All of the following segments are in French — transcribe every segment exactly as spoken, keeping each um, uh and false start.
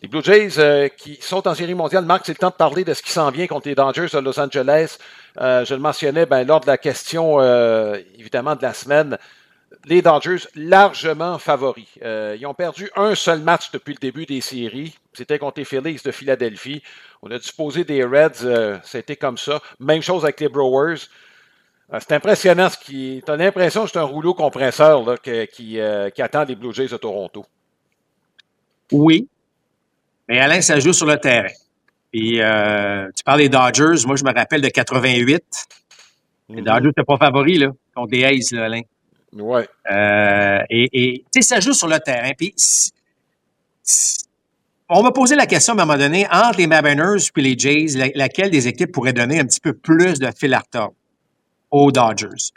Les Blue Jays euh, qui sont en série mondiale. Marc, c'est le temps de parler de ce qui s'en vient contre les Dodgers de Los Angeles. Euh, je le mentionnais ben, lors de la question, euh, évidemment, de la semaine. Les Dodgers largement favoris. Euh, ils ont perdu un seul match depuis le début des séries. C'était contre les Phillies de Philadelphie. On a disposé des Reds. Euh, c'était comme ça. Même chose avec les Brewers. Euh, c'est impressionnant. Ce qui, t'as l'impression que c'est un rouleau compresseur là, que, qui, euh, qui attend les Blue Jays de Toronto. Oui. Mais Alain, ça joue sur le terrain. Puis, euh, tu parles des Dodgers. Moi, je me rappelle de quatre-vingt-huit. Mm-hmm. Les Dodgers n'étaient pas favoris, là, contre les A's, là, Alain. Ouais. Euh, et, et tu sais, ça joue sur le terrain. Puis, si, si, on m'a posé la question à un moment donné, entre les Mariners et les Jays, la, laquelle des équipes pourrait donner un petit peu plus de fil à retordre aux Dodgers?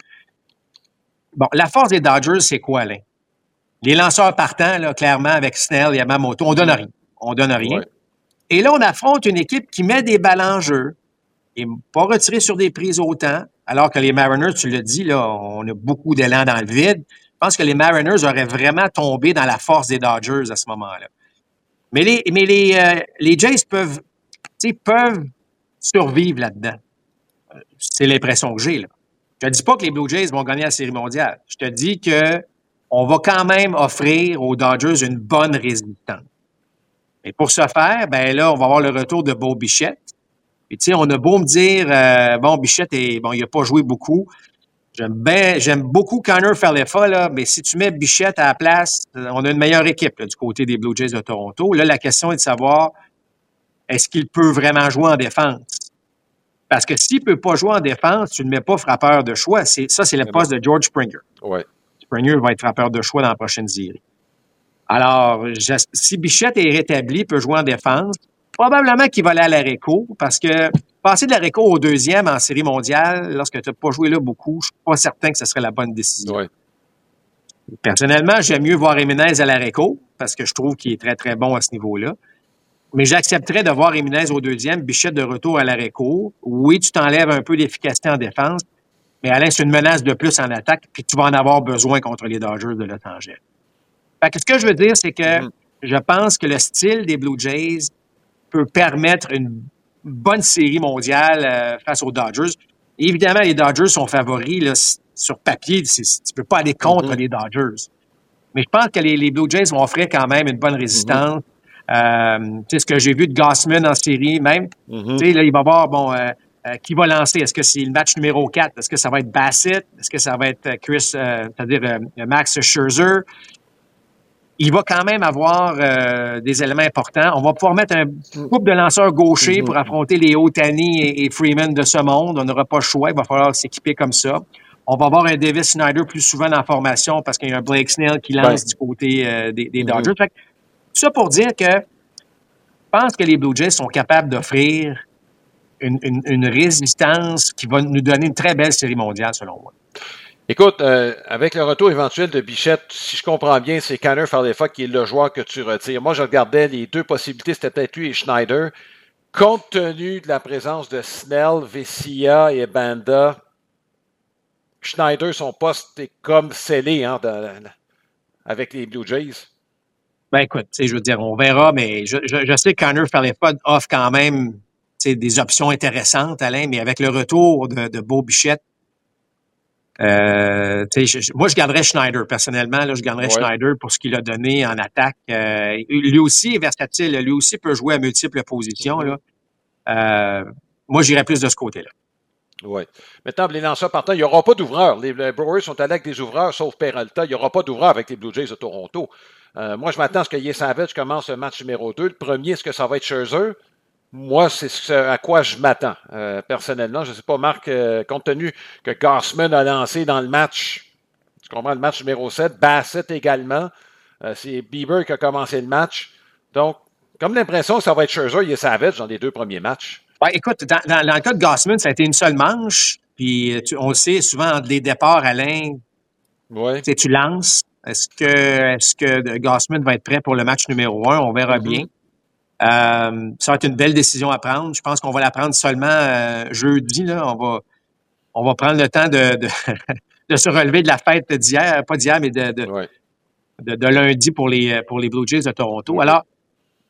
Bon, la force des Dodgers, c'est quoi, Alain? Les lanceurs partants, là, clairement, avec Snell et Yamamoto, on donne rien. On donne rien. Ouais. Et là, on affronte une équipe qui met des balles en jeu et pas retiré sur des prises autant, alors que les Mariners, tu l'as dit, là, on a beaucoup d'élan dans le vide. Je pense que les Mariners auraient vraiment tombé dans la force des Dodgers à ce moment-là. Mais les, mais les, euh, les Jays peuvent, peuvent survivre là-dedans. C'est l'impression que j'ai, là. Je te dis pas que les Blue Jays vont gagner la Série mondiale. Je te dis que on va quand même offrir aux Dodgers une bonne résistance. Et pour ce faire, ben là, on va avoir le retour de Bo Bichette. Puis, tu sais, on a beau me dire, euh, bon, Bichette, est, bon, il n'a pas joué beaucoup. J'aime bien, j'aime beaucoup Connor Falefa, là, mais si tu mets Bichette à la place, on a une meilleure équipe là, du côté des Blue Jays de Toronto. Là, la question est de savoir, est-ce qu'il peut vraiment jouer en défense? Parce que s'il ne peut pas jouer en défense, tu ne mets pas frappeur de choix. C'est, ça, c'est le poste de George Springer. Ouais. Springer va être frappeur de choix dans la prochaine série. Alors, si Bichette est rétabli, peut jouer en défense, probablement qu'il va aller à l'arrêt-court parce que passer de l'arrêt-court au deuxième en série mondiale, lorsque tu n'as pas joué là beaucoup, je ne suis pas certain que ce serait la bonne décision. Ouais. Personnellement, j'aime mieux voir Jiménez à l'arrêt-court parce que je trouve qu'il est très, très bon à ce niveau-là. Mais j'accepterais de voir Jiménez au deuxième, Bichette de retour à l'arrêt-court. Oui, tu t'enlèves un peu d'efficacité en défense, mais Alain, c'est une menace de plus en attaque, puis tu vas en avoir besoin contre les Dodgers de Los Angeles. Fait que ce que je veux dire, c'est que mm-hmm. je pense que le style des Blue Jays peut permettre une bonne série mondiale euh, face aux Dodgers. Et évidemment, les Dodgers sont favoris là, sur papier. C'est, tu ne peux pas aller contre mm-hmm. les Dodgers. Mais je pense que les, les Blue Jays vont offrir quand même une bonne résistance. Mm-hmm. Euh, tu sais, ce que j'ai vu de Gausman en série, même, mm-hmm. tu sais, là, il va voir, bon, euh, euh, qui va lancer? Est-ce que c'est le match numéro quatre? Est-ce que ça va être Bassett? Est-ce que ça va être Chris, euh, c'est-à-dire euh, Max Scherzer? Il va quand même avoir euh, des éléments importants. On va pouvoir mettre un couple de lanceurs gauchers mm-hmm. pour affronter les Ohtani et, et Freeman de ce monde. On n'aura pas le choix. Il va falloir s'équiper comme ça. On va avoir un Davis Snyder plus souvent dans la formation parce qu'il y a un Blake Snell qui lance ouais. du côté euh, des, des Dodgers. Mm-hmm. Fait que, tout ça pour dire que je pense que les Blue Jays sont capables d'offrir une, une, une résistance qui va nous donner une très belle série mondiale, selon moi. Écoute, euh, avec le retour éventuel de Bichette, si je comprends bien, c'est Connor Falefa qui est le joueur que tu retires. Moi, je regardais les deux possibilités, c'était peut-être lui et Schneider. Compte tenu de la présence de Snell, Vesia et Banda, Schneider, son poste est comme scellé hein, dans, avec les Blue Jays. Ben écoute, je veux dire, on verra, mais je, je, je sais que Connor Falefa offre quand même des options intéressantes, Alain, mais avec le retour de, de Bo Bichette, Euh, je, moi, je garderais Schneider, personnellement. Là, je garderais ouais. Schneider pour ce qu'il a donné en attaque. Euh, lui aussi est versatile. Lui aussi peut jouer à multiples positions. Mm-hmm. Là. Euh, moi, j'irais plus de ce côté-là. Oui. Maintenant, les lanceurs partants, il n'y aura pas d'ouvreurs. Les, les Brewers sont allés avec des ouvreurs, sauf Peralta. Il n'y aura pas d'ouvreurs avec les Blue Jays de Toronto. Euh, moi, je m'attends à ce que Ye Savage commence le match numéro deux. Le premier, est-ce que ça va être Scherzer? Moi, c'est ce à quoi je m'attends, euh, personnellement. Je ne sais pas, Marc, euh, compte tenu que Gausman a lancé dans le match, tu comprends, le match numéro sept, Bassett également. Euh, c'est Bieber qui a commencé le match. Donc, comme l'impression que ça va être Scherzer et Savage dans les deux premiers matchs. Ben, écoute, dans, dans, dans le cas de Gausman, ça a été une seule manche. Puis, tu, on le sait, souvent, entre les départs, Alain, ouais. tu lances. Est-ce que, est-ce que Gausman va être prêt pour le match numéro un? On verra mm-hmm. bien. Euh, ça va être une belle décision à prendre. Je pense qu'on va la prendre seulement euh, jeudi. Là. On va, on va prendre le temps de, de, de se relever de la fête d'hier, pas d'hier, mais de, de, ouais. de, de lundi pour les, pour les Blue Jays de Toronto. Ouais. Alors,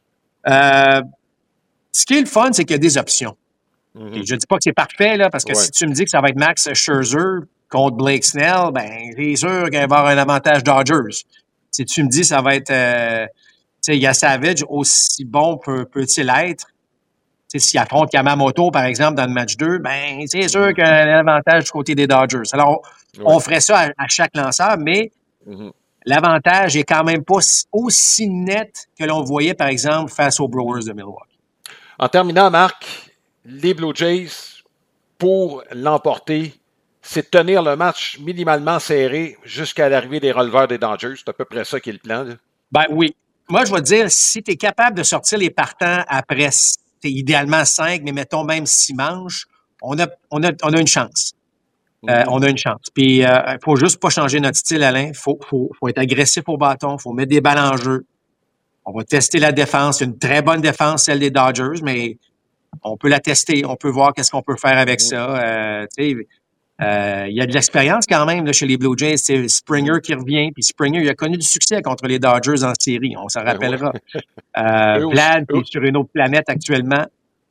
Euh, ce qui est le fun, c'est qu'il y a des options. Mm-hmm. Je ne dis pas que c'est parfait, là, parce que Ouais. si tu me dis que ça va être Max Scherzer contre Blake Snell, ben c'est sûr qu'il va y avoir un avantage Dodgers. Si tu me dis que ça va être... Euh, tu sais, il y a Savage, aussi bon peut, peut-il être. T'sais, s'il affronte Yamamoto, par exemple, dans le match deux, ben c'est sûr qu'il y a un avantage du côté des Dodgers. Alors, on, ouais. on ferait ça à, à chaque lanceur, mais mm-hmm. l'avantage est quand même pas aussi net que l'on voyait, par exemple, face aux Brewers de Milwaukee. En terminant, Marc, les Blue Jays, pour l'emporter, c'est de tenir le match minimalement serré jusqu'à l'arrivée des releveurs des Dodgers. C'est à peu près ça qui est le plan. Là. Ben oui. Moi, je vais te dire, si tu es capable de sortir les partants après, idéalement cinq, mais mettons même six manches, on a, on a, on a une chance. Mm-hmm. Euh, on a une chance. Puis, il euh, faut juste pas changer notre style, Alain. Il faut, faut, faut être agressif au bâton. Il faut mettre des balles en jeu. On va tester la défense. C'est une très bonne défense, celle des Dodgers, mais on peut la tester. On peut voir qu'est-ce qu'on peut faire avec mm-hmm. ça. Euh, tu sais, euh, il y a de l'expérience quand même là, chez les Blue Jays. C'est Springer qui revient. Puis Springer, il a connu du succès contre les Dodgers en série. On s'en rappellera. euh, Vlad qui est sur une autre planète actuellement.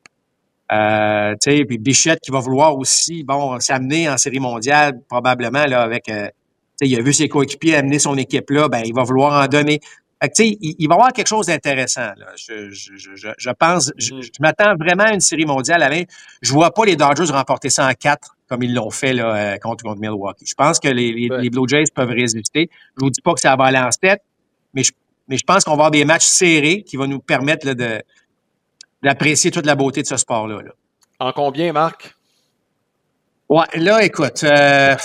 Euh, tu sais, puis Bichette qui va vouloir aussi, bon, s'amener en série mondiale, probablement, là, avec, euh, tu sais, il a vu ses coéquipiers amener son équipe là, ben, il va vouloir en donner. Fait que, tu sais, il, il va y avoir quelque chose d'intéressant, là. Je, je, je, je pense, je, je m'attends vraiment à une série mondiale, Alain. Je vois pas les Dodgers remporter ça en quatre, comme ils l'ont fait, là, contre, contre Milwaukee. Je pense que les, les, ouais. les Blue Jays peuvent résister. Je vous dis pas que ça va aller en tête, mais je, mais je pense qu'on va avoir des matchs serrés qui vont nous permettre, là, de, d'apprécier toute la beauté de ce sport-là. Là. En combien, Marc? Ouais, là, écoute, euh,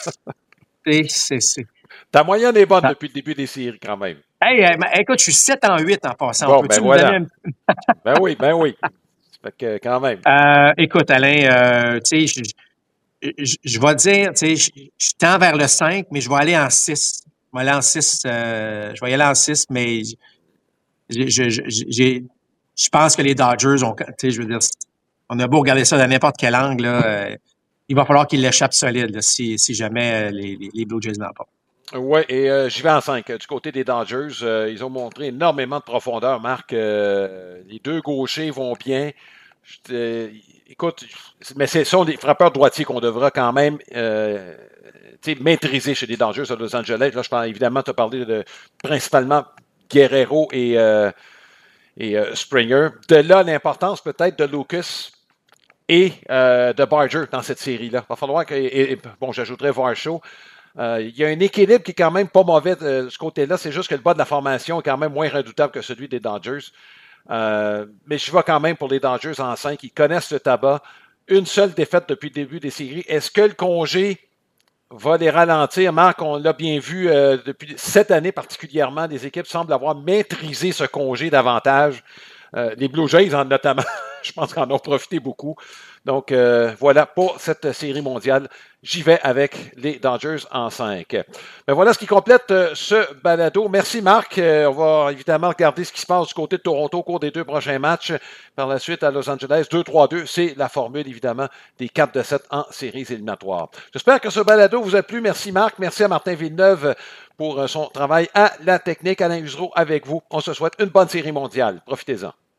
c'est, c'est, c'est... Ta moyenne est bonne ah. depuis le début des séries, quand même. Hey, euh, écoute, je suis sept en huit en passant. Bon, ben voilà. Un... ben oui, ben oui. Fait que, quand même. Euh, écoute, Alain, euh, tu sais, je, je, je vais dire, tu sais, je, je tends vers le cinq, mais je vais aller en six. Je vais aller en six, euh, je vais y aller en six, mais j'ai, j'ai, j'ai je pense que les Dodgers ont, tu sais, je veux dire, on a beau regarder ça de n'importe quel angle, là, euh, il va falloir qu'ils l'échappent solide là, si, si jamais euh, les, les, les Blue Jays n'emportent. Oui, et euh, j'y vais en cinq. Du côté des Dodgers, euh, ils ont montré énormément de profondeur, Marc. Euh, les deux gauchers vont bien. Euh, écoute, mais ce sont des frappeurs droitiers qu'on devra quand même euh, maîtriser chez les Dodgers à Los Angeles. Là, je pense évidemment, tu as parlé de principalement Guerrero et... Euh, et euh, Springer. De là, l'importance peut-être de Lucas et euh, de Barger dans cette série-là. Il va falloir que, et, et, bon, j'ajouterais Varsho. Euh, il y a un équilibre qui est quand même pas mauvais de, de ce côté-là. C'est juste que le bas de la formation est quand même moins redoutable que celui des Dodgers. Euh, mais je vais quand même pour les Dodgers en cinq. Ils connaissent le tabac. Une seule défaite depuis le début des séries. Est-ce que le congé va les ralentir? Marc, on l'a bien vu euh, depuis cette année particulièrement, les équipes semblent avoir maîtrisé ce congé davantage. Euh, les Blue Jays, notamment, je pense qu'en ont profité beaucoup. Donc, euh, voilà pour cette série mondiale. J'y vais avec les Dodgers en cinq. Mais voilà ce qui complète euh, ce balado. Merci, Marc. Euh, on va évidemment regarder ce qui se passe du côté de Toronto au cours des deux prochains matchs. Par la suite, à Los Angeles, deux trois deux, c'est la formule, évidemment, des quatre de sept en séries éliminatoires. J'espère que ce balado vous a plu. Merci, Marc. Merci à Martin Villeneuve pour son travail à la technique. Alain Usereau avec vous. On se souhaite une bonne série mondiale. Profitez-en.